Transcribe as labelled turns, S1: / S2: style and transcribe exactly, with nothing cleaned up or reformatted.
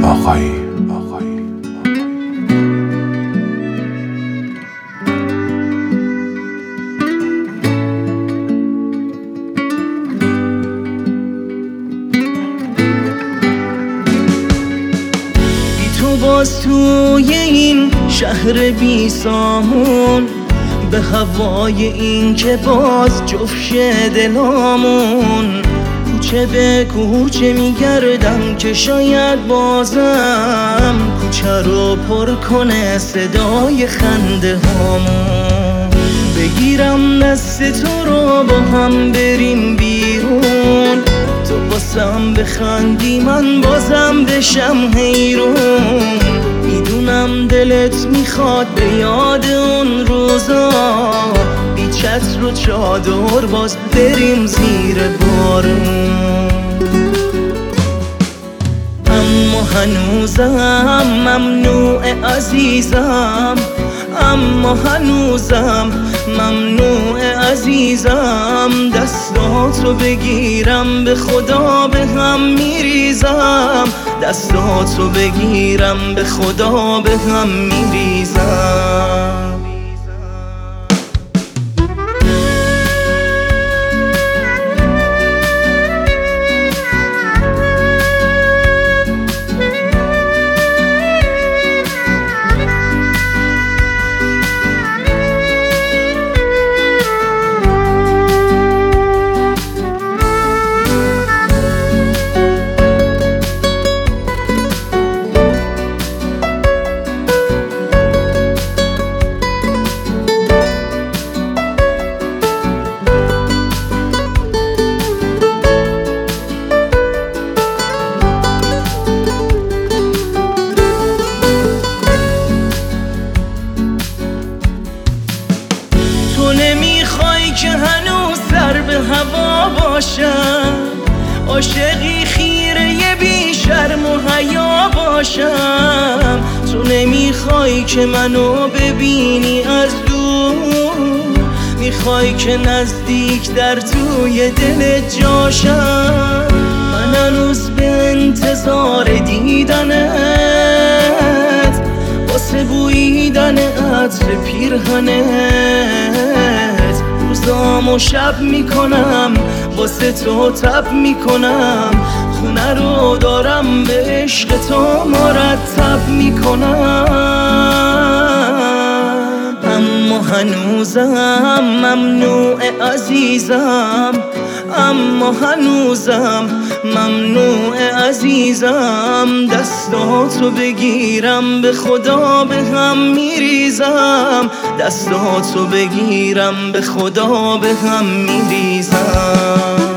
S1: آقایی آقایی
S2: بی تو باز توی این شهر بی سامون، به هوای این که باز جفش دلامون. کوچه به کوچه میگردم که شاید بازم کوچه رو پر کنه صدای خنده هامون. بگیرم دست تو رو با هم بریم بیرون، تو باسم بخندی من بازم بشم حیرون. میدونم دلت میخواد به یاد اون روزا، بی چتر و چادر باز بریم زیر بارون. اما هنوزم ممنوع عزیزم، اما هنوزم ممنوع عزیزم. دستاتو بگیرم به خدا به هم میریزم، دستاتو بگیرم به خدا به هم میریزم. تو نمیخوای که هنوز سر به هوا باشم، عاشقی خیره بی شرم و حیا باشم. تو نمیخوای که منو ببینی از دور، میخوای که نزدیک در توی دلت جاشم. من هنوز به انتظار دیدنت، واسه بوییدن عطر پیرهنت. روزامو شب میکنم واسه تو تب میکنم، خونه رو دارم به عشق تو مرتب میکنم. اما هنوزم ممنوع عزیزم، اما هنوزم ممنوع عزیزم. دستاتو بگیرم به خدا به هم میریزم، دستاتو بگیرم به خدا به هم میریزم.